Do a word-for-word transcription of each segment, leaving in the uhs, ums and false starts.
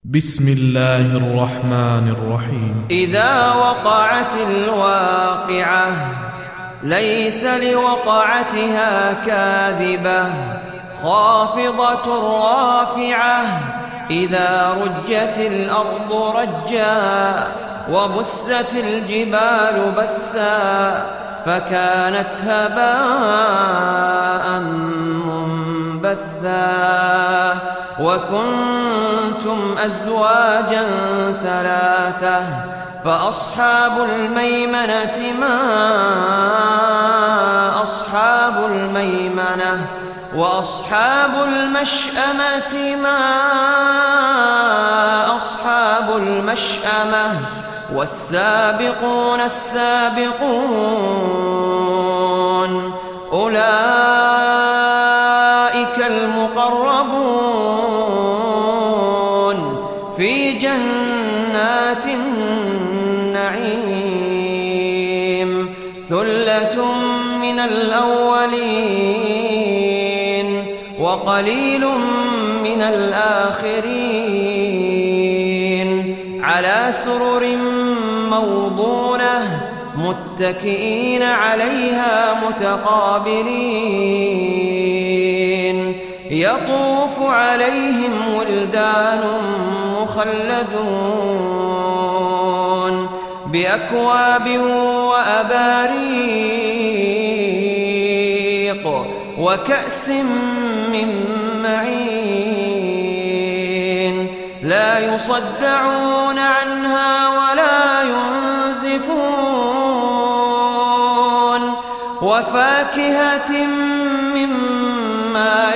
بسم الله الرحمن الرحيم. إذا وقعت الواقعة ليس لوقعتها كاذبة خافضة رافعة إذا رجت الأرض رجا وبست الجبال بسا فكانت هباء منبثا وكنتم أزواجا ثلاثة فأصحاب الميمنة ما أصحاب الميمنة وأصحاب المشأمة ما أصحاب المشأمة والسابقون السابقون أولئك المقربون في جنات النعيم ثلة من الأولين وقليل من الآخرين على سرر موضونة متكئين عليها متقابلين يطوف عليهم ولدان مخلدون بأكواب وأباريق وكأس من معين لا يصدعون عنها ولا ينزفون وفاكهة مما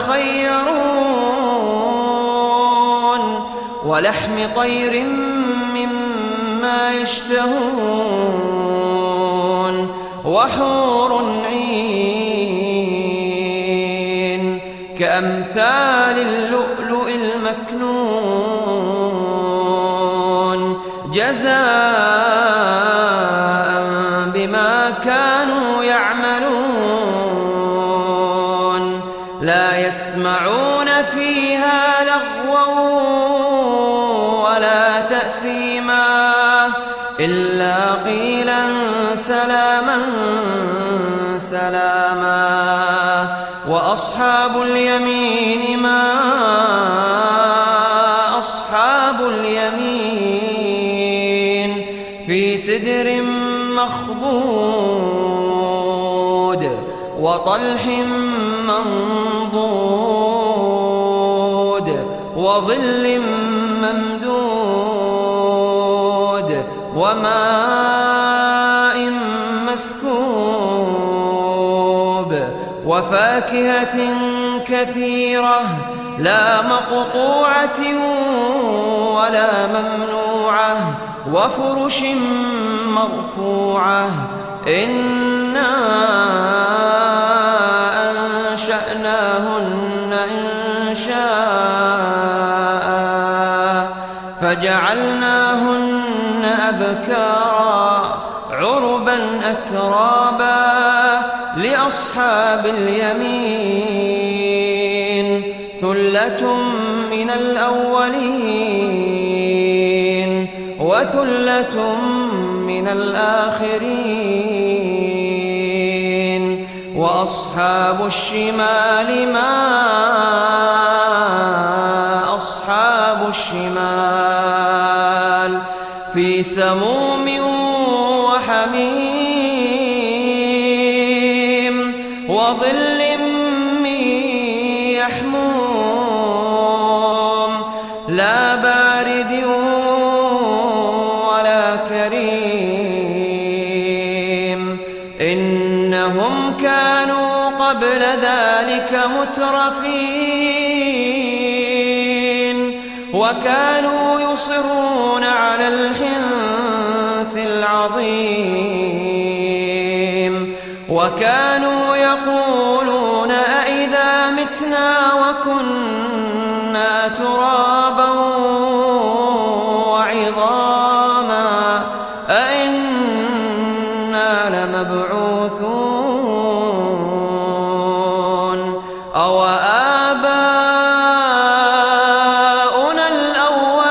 يتخيرون ولحم طير مما يشتهون وحور عين كأمثال اللؤلؤ المكنون جزاء بما كانوا يعملون لا يسمعون فيها لغوا ولا تأثيما إلا قيلا سلاما سلاما وأصحاب اليمين ما أصحاب اليمين في سدر مخضود وطلح منضود وظل ممدود وماء مسكوب وفاكهة كثيرة لا مقطوعة ولا ممنوعة وفرش مرفوعة إنا أنشأناهن إنشاء فجعلناهن أبكارا عربا أترابا لأصحاب اليمين ثلة من الأولين وثلة من الآخرين وأصحاب الشمال ما أصحاب الشمال في سموم وحميم وظل من يحموم لا بارد ولا كريم إنهم كانوا قبل ذلك مترفين وكانوا يصرون على الحنث العظيم وكانوا يقولون أئذا متنا وكنا ترابا وعظاما أئنا لمبعوثون أو آباؤنا الأولون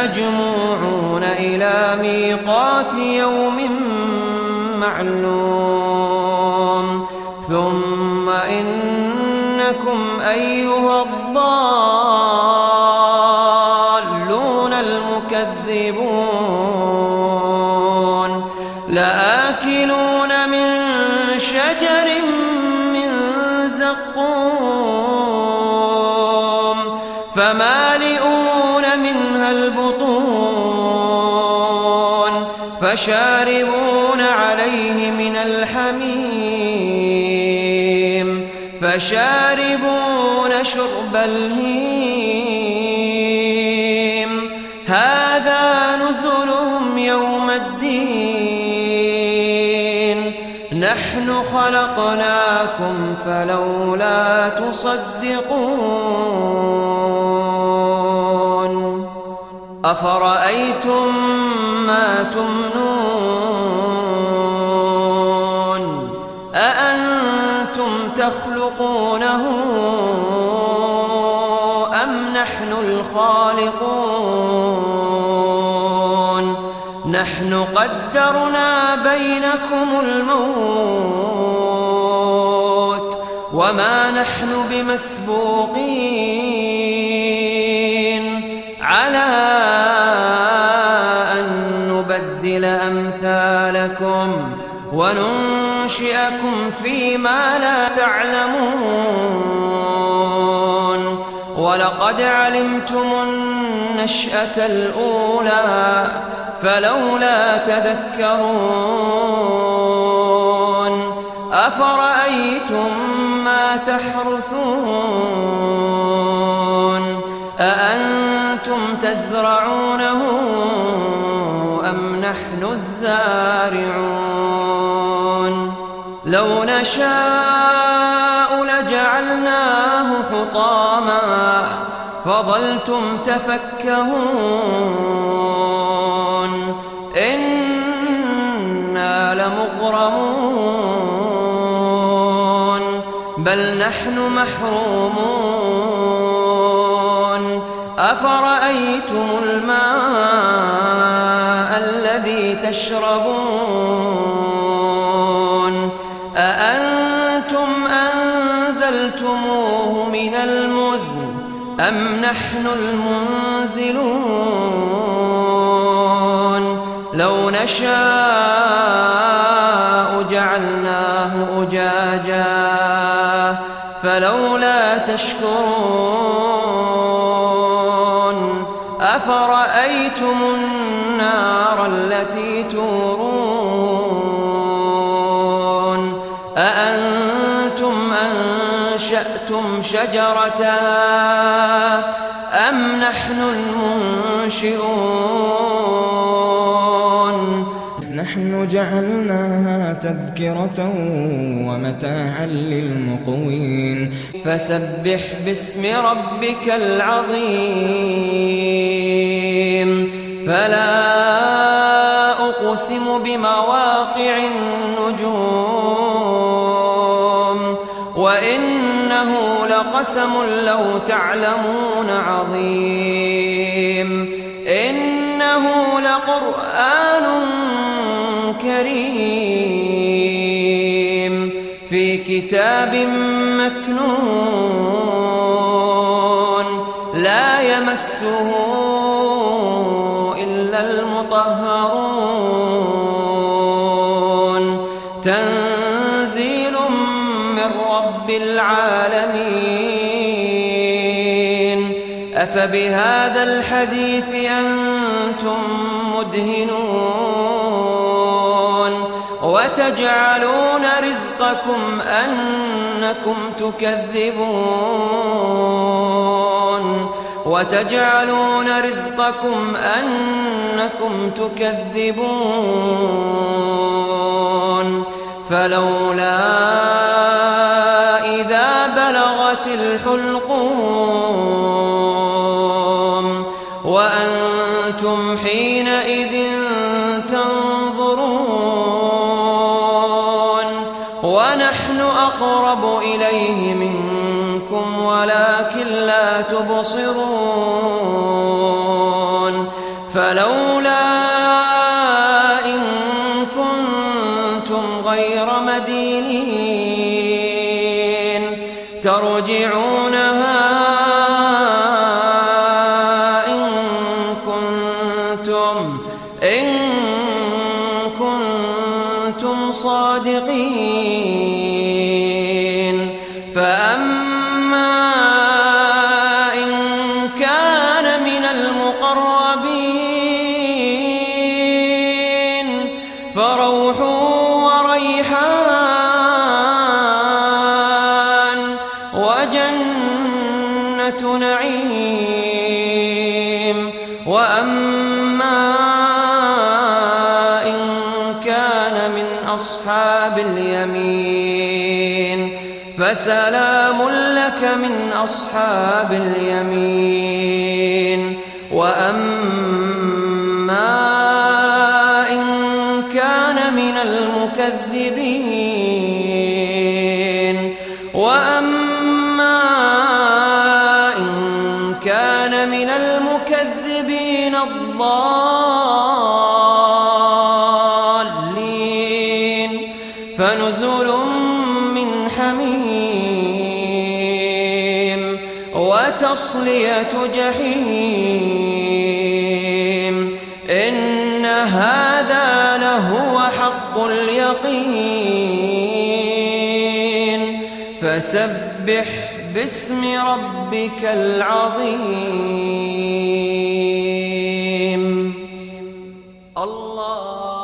لمجموعون إلى ميقات يوم معلوم ثم إنكم أيها الضالون المكذبون لآكلون من شجر من زقوم فمالئون منها البطون فشاربون عليه من الحميم فشاربون شرب الهيم هذا نزلهم يوم الدين نحن خلقناكم فلولا تصدقون أفرأيتم ما تمنون أأنتم تخلقونه أم نحن الخالقون نحن قدرنا بينكم الموت وما نحن بمسبوقين على أن نبدل أمثالكم وننشئكم فيما لا تعلمون ولقد علمتم النشأة الأولى فلولا تذكرون أفرأيتم ما تحرثون أأنتم تزرعونه أم نحن الزارعون لو نشاء لجعلناه حطاما فظلتم تفكهون إنا لمغرمون بل نحن محرومون أفرأيتم الماء الذي تشربون أأنتم أنزلتموه من المزن أم نحن المنزلون لو نشاء جعلناه أجاجا فلولا تشكرون أفرأيتم النار التي تورون أأنتم أنشأتم شجرتها أم نحن المنشئون نحن جعلناها تذكرة ومتاعا للمقوين فسبح باسم ربك العظيم فلا أقسم بمواقع النجوم وإنه لقسم لو تعلمون عظيم إنه لقرآن كريم في كتاب مكنون لا يمسه إلا المطهرون تنزيل من رب العالمين أفبهذا الحديث أنتم مدهنون وتجعلون رزقكم أنكم تكذبون وتجعلون رزقكم أنكم تكذبون فلولا إذا بلغت الحلقوم وأنتم حينئذ تنظرون ونحن أقرب إليه منكم ولكن لا تبصرون فلولا إن كنتم غير مدينين ترجعونها إن كنتم إن كنتم صادقين فأما إن كان من المقربين فروح وريحان وجنة نعيم وأما إن كان من أصحاب اليمين فسلام لك من أصحاب اليمين وأما إن كان من المكذبين وأما إن كان من المكذبين الضالين فنزل من حميم وتصلية جحيم إن هذا لهو حق اليقين فسبح باسم ربك العظيم الله